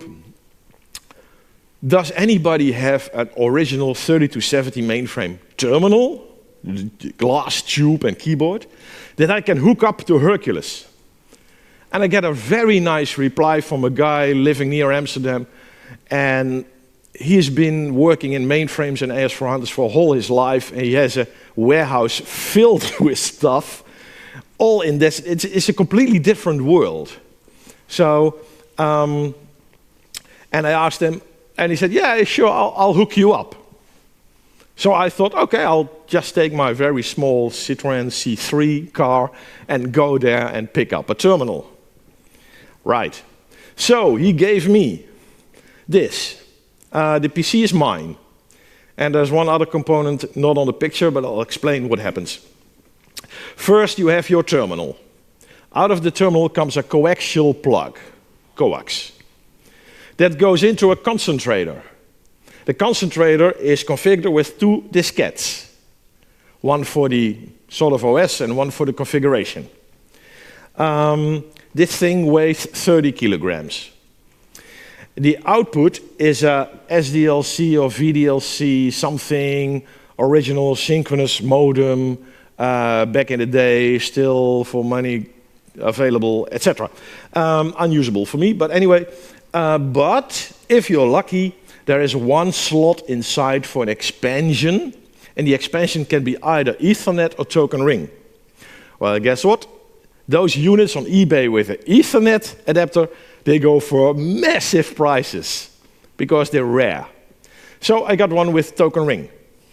does anybody have an original thirty-two seventy mainframe terminal, glass tube and keyboard, that I can hook up to Hercules? And I get a very nice reply from a guy living near Amsterdam, and he's been working in mainframes and A S four hundreds for all his life, and he has a warehouse filled with stuff, all in this. It's, it's a completely different world. So, um, and I asked him, and he said, yeah, sure, I'll, I'll hook you up. So I thought, okay, I'll just take my very small Citroën C three car and go there and pick up a terminal. Right. So he gave me this. Uh, the P C is mine. And there's one other component not on the picture, but I'll explain what happens. First, you have your terminal. Out of the terminal comes a coaxial plug, coax. That goes into a concentrator. The concentrator is configured with two diskettes, one for the sort of O S and one for the configuration. Um, this thing weighs thirty kilograms. The output is a S D L C or V D L C, something, original synchronous modem, uh, back in the day, still for money available, et cetera. Um, unusable for me, but anyway, Uh, but if you're lucky, there is one slot inside for an expansion, and the expansion can be either Ethernet or Token Ring. Well, guess what? Those units on eBay with an Ethernet adapter, they go for massive prices because they're rare. So I got one with Token Ring.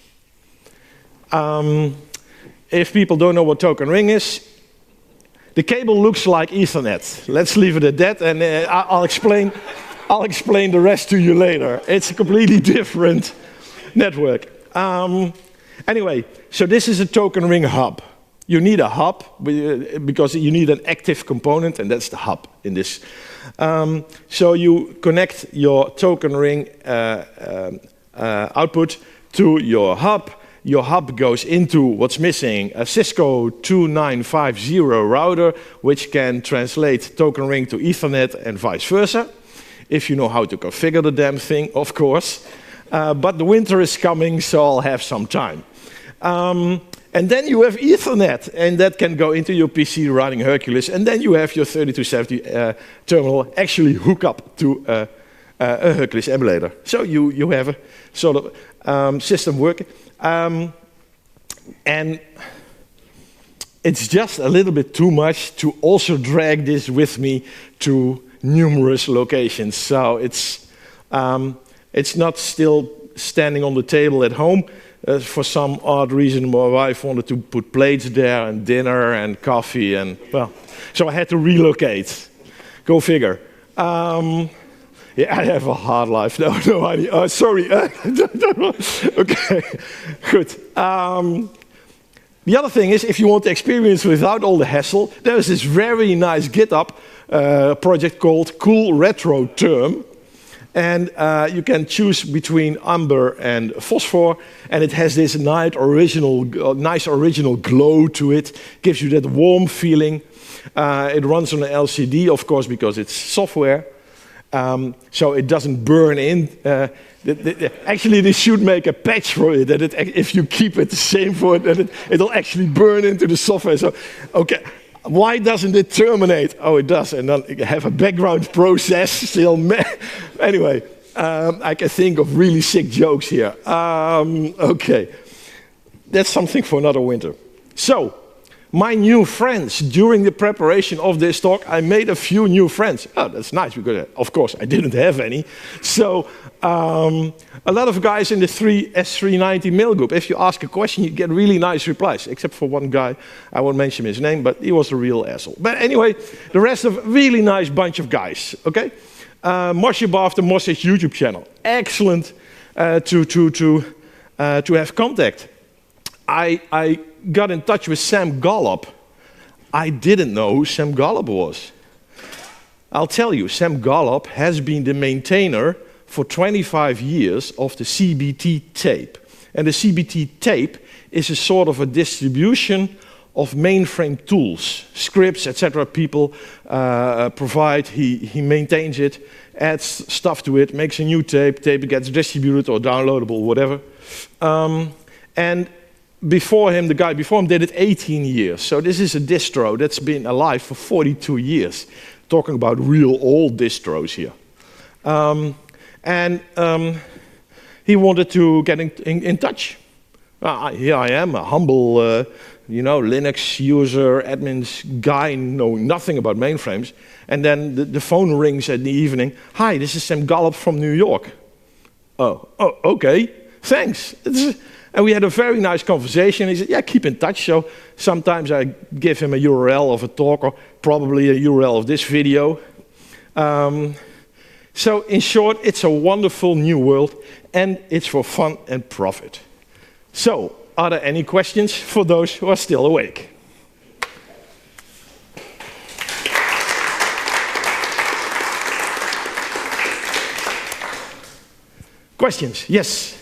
Um, if people don't know what Token Ring is, the cable looks like Ethernet. Let's leave it at that, and uh, I'll explain. I'll explain the rest to you later. It's a completely different network. Um, anyway, so this is a Token Ring hub. You need a hub because you need an active component, and that's the hub in this. Um, so you connect your Token Ring uh, um, uh, output to your hub. Your hub goes into what's missing, a Cisco two nine five zero router, which can translate Token Ring to Ethernet and vice versa, if you know how to configure the damn thing, of course. Uh, but the winter is coming, so I'll have some time. Um, and then you have Ethernet, and that can go into your P C running Hercules, and then you have your thirty-two seventy uh, terminal actually hook up to uh, uh, a Hercules emulator. So you, you have a sort of um, system working. Um, and it's just a little bit too much to also drag this with me to numerous locations. So it's, um, it's not still standing on the table at home. Uh, for some odd reason, my wife wanted to put plates there and dinner and coffee, and well, so I had to relocate. Go figure. Um, Yeah, I have a hard life. No, no, I, uh, sorry. Okay, good. Um, the other thing is, if you want the experience without all the hassle, there is this very nice GitHub uh, project called Cool Retro Term. And uh, you can choose between Umber and Phosphor, and it has this nice original, uh, nice original glow to it. Gives you that warm feeling. Uh, it runs on an L C D, of course, because it's software. Um, so it doesn't burn in. Uh, the, the, actually, they should make a patch for it that it, if you keep it the same for it, that it, it'll actually burn into the software. So, okay, why doesn't it terminate? Oh, it does, and then you have a background process still. Anyway, um, I can think of really sick jokes here. Um, okay, that's something for another winter. So, my new friends, during the preparation of this talk, I made a few new friends. Oh, that's nice, because of course I didn't have any. So um, a lot of guys in the S three ninety mail group, if you ask a question, you get really nice replies, except for one guy. I won't mention his name, but he was a real asshole. But anyway, the rest of a really nice bunch of guys, okay? Uh, Moshe Above the Moshe YouTube channel. Excellent uh, to, to, to, uh, to have contact. I... I got in touch with Sam Golub. I didn't know who Sam Golub was. I'll tell you, Sam Golub has been the maintainer for twenty-five years of the C B T tape. And the C B T tape is a sort of a distribution of mainframe tools, scripts, et cetera. People uh, provide, he, he maintains it, adds stuff to it, makes a new tape, tape gets distributed or downloadable, whatever. Um, and Before him, the guy before him did it eighteen years. So this is a distro that's been alive for forty-two years. Talking about real old distros here. Um, and um, he wanted to get in, in, in touch. Uh, here I am, a humble, uh, you know, Linux user, admins guy, knowing nothing about mainframes. And then the, the phone rings in the evening. Hi, this is Sam Golub from New York. Oh, oh, okay, thanks. It's, And we had a very nice conversation. He said, yeah, keep in touch. So sometimes I give him a U R L of a talk, or probably a U R L of this video. Um, so in short, it's a wonderful new world, and it's for fun and profit. So, are there any questions for those who are still awake? Questions? Yes?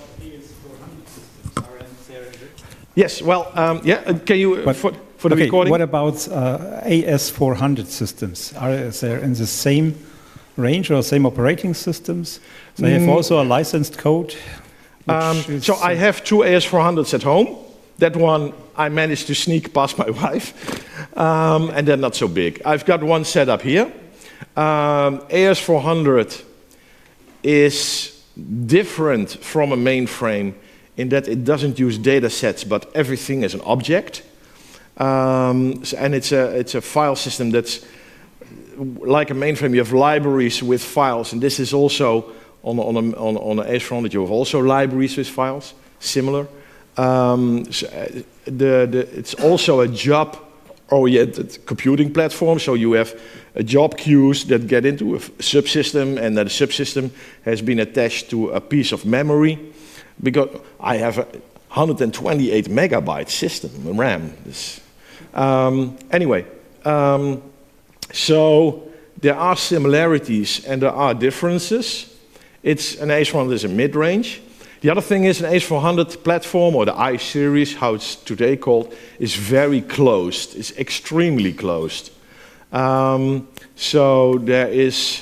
Yes, well, um, yeah, uh, can you, uh, but, for, for the okay, recording? What about uh, A S four hundred systems? Are they in the same range or same operating systems? So they have also a licensed code? Um, is, so I have two A S four hundreds at home. That one I managed to sneak past my wife, um, and they're not so big. I've got one set up here. Um, A S four hundred is different from a mainframe in that it doesn't use data sets, but everything is an object. Um, so, and it's a, it's a file system that's like a mainframe. You have libraries with files, and this is also on, on, a, on, on A S four hundred, you have also libraries with files, similar. Um, so the, the, it's also a job-oriented computing platform, so you have a job queues that get into a subsystem, and that subsystem has been attached to a piece of memory. Because I have a one hundred twenty-eight megabyte system, RAM. This, um, anyway, um, so there are similarities and there are differences. It's an A S four hundred is a mid-range. The other thing is an A S four hundred platform, or the I series, how it's today called, is very closed. It's extremely closed. Um, so there is,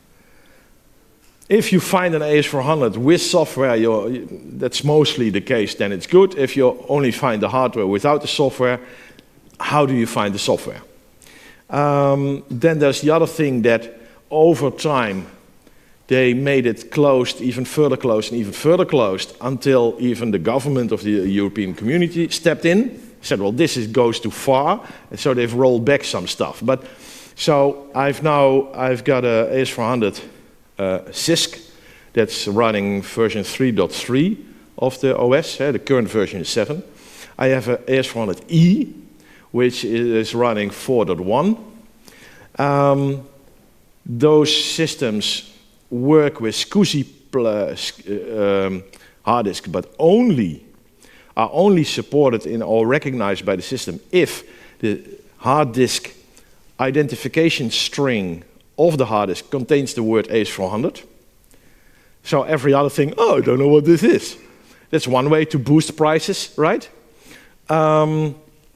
if you find an A S four hundred with software, you're, that's mostly the case, then it's good. If you only find the hardware without the software, how do you find the software? Um, then there's the other thing that over time, they made it closed, even further closed and even further closed, until even the government of the European community stepped in, said, well, this is, goes too far, and so they've rolled back some stuff. But so I've now, I've got a A S four hundred uh, C I S C that's running version three point three of the O S, uh, the current version is seven. I have a A S four hundred E, which is running four point one. Um, those systems work with SCSI plus, uh, um, hard disk, but only are only supported in or recognized by the system if the hard disk identification string of the hard disk contains the word A S four hundred. So every other thing, oh, I don't know what this is. That's one way to boost prices, right? Um,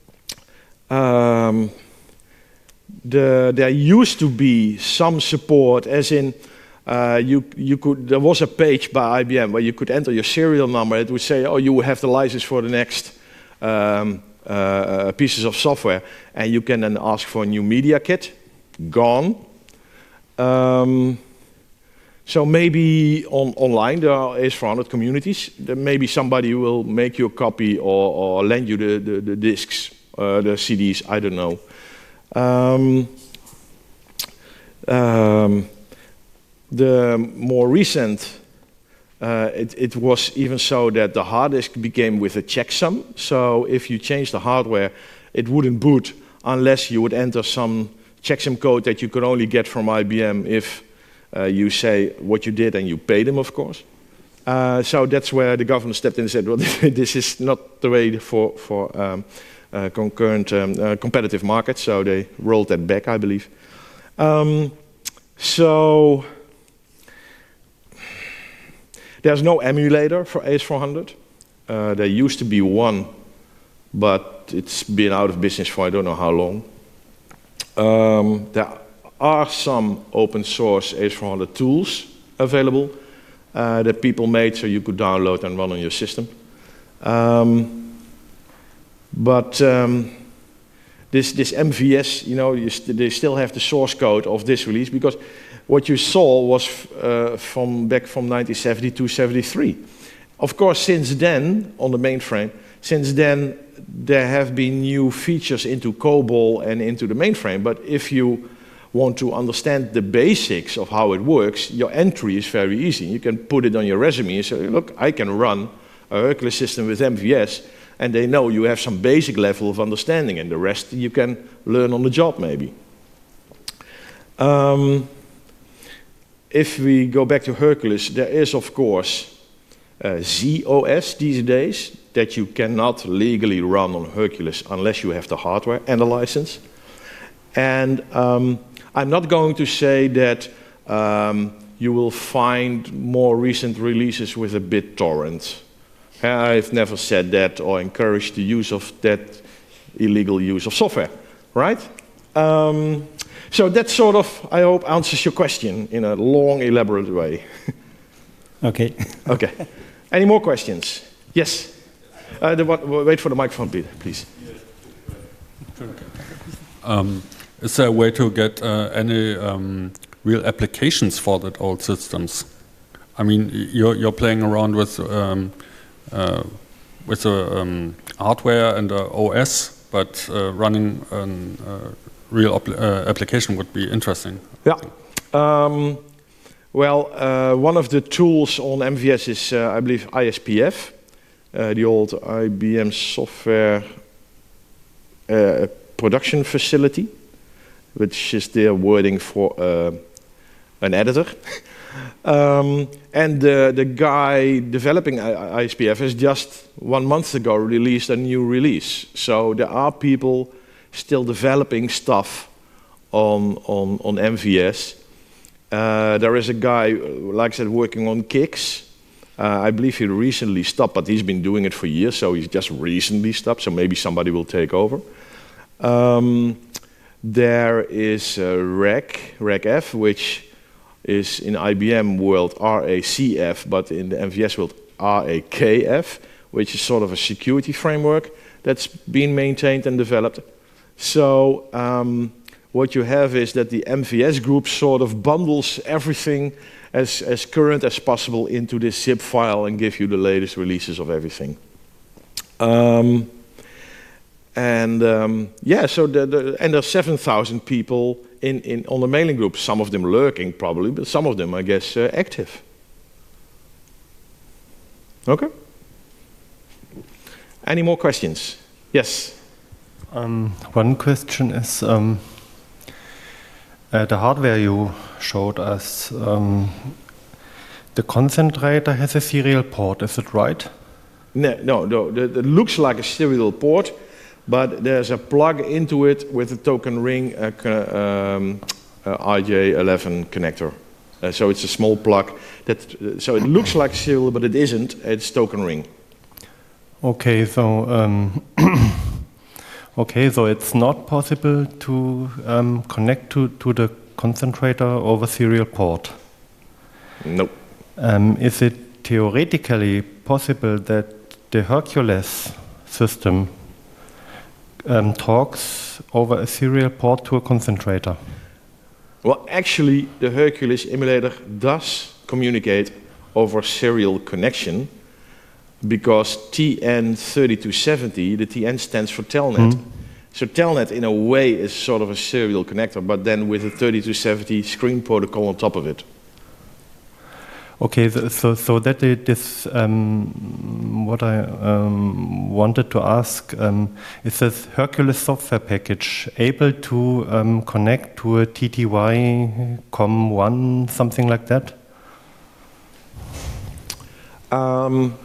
um, the, there used to be some support, as in Uh, you, you could, there was a page by I B M where you could enter your serial number. It would say, oh, you have the license for the next um, uh, pieces of software. And you can then ask for a new media kit. Gone. Um, so maybe on, online there are A S four hundred communities. There maybe somebody will make you a copy or, or lend you the, the, the discs, uh, the C Ds, I don't know. Um, um, The more recent, uh, it, it was even so that the hard disk became with a checksum. So if you change the hardware, it wouldn't boot unless you would enter some checksum code that you could only get from I B M if uh, you say what you did and you pay them, of course. Uh, so that's where the government stepped in and said, well, this is not the way for, for um, uh, concurrent um, uh, competitive markets. So they rolled that back, I believe. Um, so... There's no emulator for A S four hundred. Uh, there used to be one, but it's been out of business for I don't know how long. Um, there are some open source A S four hundred tools available uh, that people made so you could download and run on your system. Um, but um, this, this M V S, you know, you st they still have the source code of this release, because what you saw was uh, from back from nineteen seventy-two seventy-three. Of course, since then, on the mainframe, since then there have been new features into COBOL and into the mainframe. But if you want to understand the basics of how it works, your entry is very easy. You can put it on your resume and say, look, I can run a Hercules system with M V S, and they know you have some basic level of understanding, and the rest you can learn on the job maybe. Um, If we go back to Hercules, there is, of course, uh, Z O S these days that you cannot legally run on Hercules unless you have the hardware and the license. And um, I'm not going to say that um, you will find more recent releases with a BitTorrent. I've never said that or encouraged the use of that illegal use of software, right? Um, So that sort of, I hope, answers your question in a long, elaborate way. Okay. Okay. Any more questions? Yes. Uh, the one, wait for the microphone, please. Um, is there a way to get uh, any um, real applications for that old systems? I mean, you're you're playing around with um, uh, with a um, hardware and a O S, but uh, running a uh, real uh, application would be interesting. Yeah. Um, well, uh, one of the tools on M V S is, uh, I believe, I S P F, uh, the old I B M software uh, production facility, which is their wording for uh, an editor. um, and the, the guy developing I S P F has just one month ago released a new release. So there are people still developing stuff on, on, on M V S. Uh, there is a guy, like I said, working on Kix. Uh, I believe he recently stopped, but he's been doing it for years, so he's just recently stopped, so maybe somebody will take over. Um, there is uh, RAC, RACF, which is in I B M world R A C F, but in the M V S world R A K F, which is sort of a security framework that's been maintained and developed. So um, what you have is that the M V S group sort of bundles everything as, as current as possible into this zip file and give you the latest releases of everything. Um, and um, yeah, so the, the, and there's seven thousand people in, in, on the mailing group, some of them lurking probably, but some of them, I guess, uh, active. Okay. Any more questions? Yes. Um, one question is um, uh, the hardware you showed us. Um, the concentrator has a serial port, is it right? No, no, no. It looks like a serial port, but there's a plug into it with a token ring uh, um, uh, I J eleven connector. Uh, so it's a small plug. That, uh, so it looks like serial, but it isn't. It's token ring. Okay, so um, okay, so it's not possible to um, connect to, to the concentrator over serial port. Nope. Um, is it theoretically possible that the Hercules system um, talks over a serial port to a concentrator? Well, actually, the Hercules emulator does communicate over serial connection, because T N thirty-two seventy, the T N stands for Telnet. Mm. So Telnet, in a way, is sort of a serial connector, but then with a thirty-two seventy screen protocol on top of it. Okay, so so, so that is um, what I um, wanted to ask. Um, is this Hercules software package able to um, connect to a T T Y COM one, something like that? Um,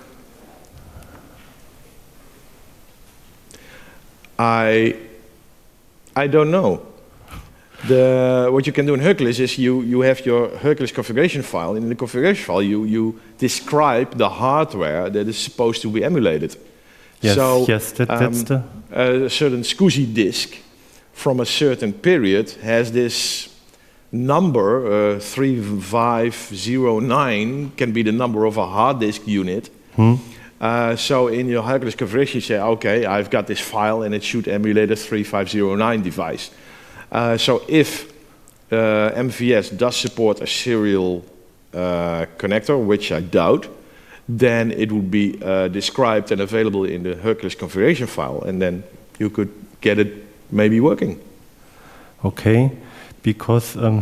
I I don't know. The, what you can do in Hercules is you, you have your Hercules configuration file, and in the configuration file you, you describe the hardware that is supposed to be emulated. Yes, so, yes that, um, that's the... A certain SCSI disk from a certain period has this number, uh, three five zero nine, can be the number of a hard disk unit. Hmm. Uh, so in your Hercules configuration you say, okay, I've got this file and it should emulate a three five zero nine device. Uh, so if uh, M V S does support a serial uh, connector, which I doubt, then it would be uh, described and available in the Hercules configuration file, and then you could get it maybe working. Okay, because... Um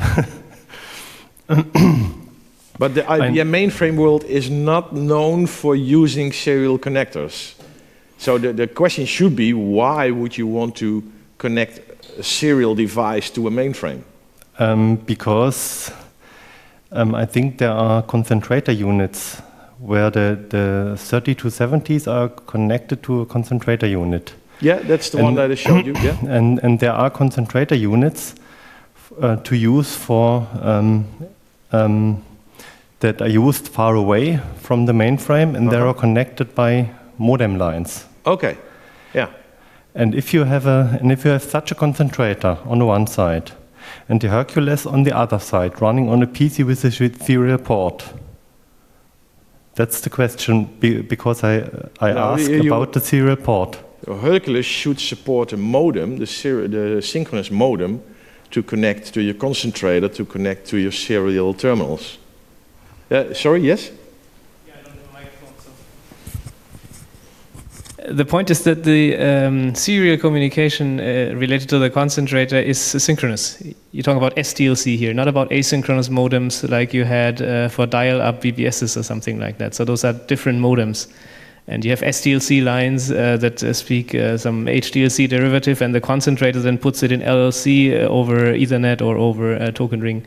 but the I B M mainframe world is not known for using serial connectors. So the, the question should be, why would you want to connect a serial device to a mainframe? Um, because um, I think there are concentrator units where the, the thirty-two seventies are connected to a concentrator unit. Yeah, that's the and one that I showed you, yeah. And, and there are concentrator units uh, to use for, um, um, that are used far away from the mainframe, and uh-huh. they are connected by modem lines. Okay, yeah. And if you have a, and if you have such a concentrator on the one side, and the Hercules on the other side, running on a P C with a serial port, that's the question. Be, because I I no, asked you, about the serial port. Hercules should support a modem, the, the synchronous modem, to connect to your concentrator, to connect to your serial terminals. Uh, sorry, yes? The point is that the um, serial communication uh, related to the concentrator is synchronous. You're talking about S D L C here, not about asynchronous modems like you had uh, for dial-up B B Ss or something like that. So those are different modems. And you have S D L C lines uh, that uh, speak uh, some H D L C derivative, and the concentrator then puts it in L L C uh, over Ethernet or over a token ring.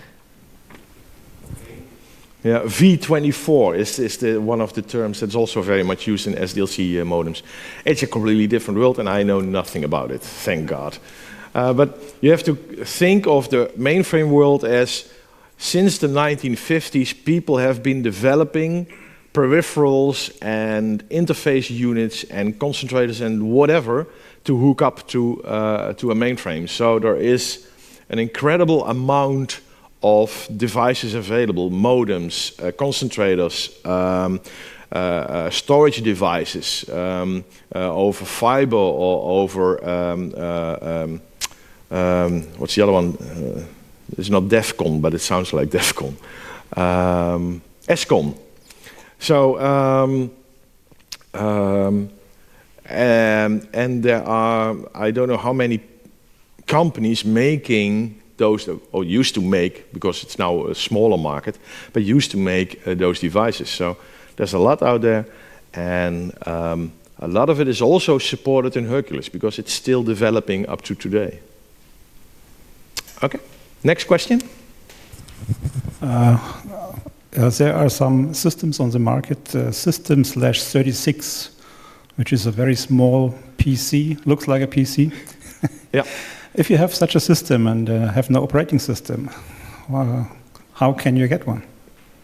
Yeah, V twenty-four is, is the, one of the terms that's also very much used in S D L C uh, modems. It's a completely different world, and I know nothing about it, thank God. Uh, but you have to think of the mainframe world as, since the nineteen fifties, people have been developing peripherals and interface units and concentrators and whatever to hook up to, uh, to a mainframe. So there is an incredible amount of devices available, modems, uh, concentrators, um, uh, uh, storage devices, um, uh, over fiber or over, um, uh, um, um, what's the other one? Uh, it's not DEFCON, but it sounds like DEFCON. Um, ESCON. So, um, um, and, and there are, I don't know how many companies making those, or used to make, because it's now a smaller market, but used to make uh, those devices. So there's a lot out there, and um, a lot of it is also supported in Hercules, because it's still developing up to today. Okay, next question. Uh, uh, there are some systems on the market, uh, system slash thirty-six, which is a very small P C, looks like a P C. Yeah. If you have such a system and uh, have no operating system, uh, how can you get one?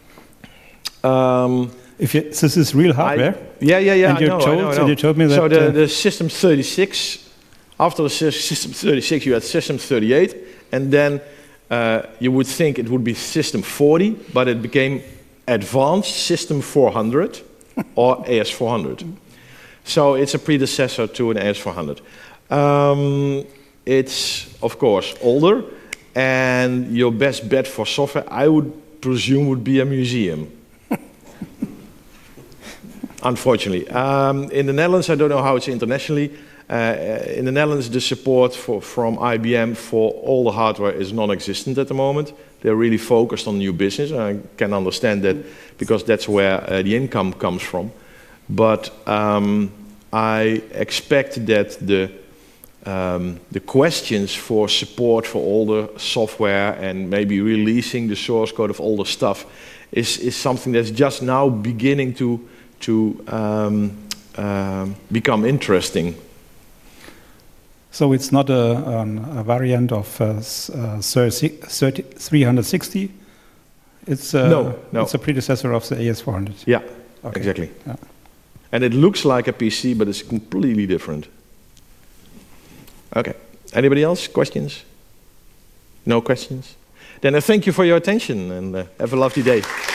Um, if you, this is real hardware. I, yeah, yeah, yeah. And you I know, told, I know, I know. And you told me that. So the, uh, the system thirty-six, after the system thirty-six, you had system thirty-eight, and then uh, you would think it would be system forty, but it became advanced system four hundred or A S four hundred. So it's a predecessor to an A S four hundred. Um, It's, of course, older, and your best bet for software, I would presume, would be a museum. Unfortunately. Um, in the Netherlands, I don't know how it's internationally. Uh, in the Netherlands, the support for, from I B M for all the hardware is non-existent at the moment. They're really focused on new business. I can understand that, because that's where uh, the income comes from. But um, I expect that the Um, the questions for support for older software and maybe releasing the source code of older stuff is, is something that's just now beginning to, to um, um, become interesting. So it's not a, um, a variant of uh, uh, three sixty? It's, uh, no, no. It's a predecessor of the A S four hundred? Yeah, okay. Exactly. Yeah. And it looks like a P C, but it's completely different. Okay. Anybody else? Questions? No questions? Then I thank you for your attention, and uh, have a lovely day.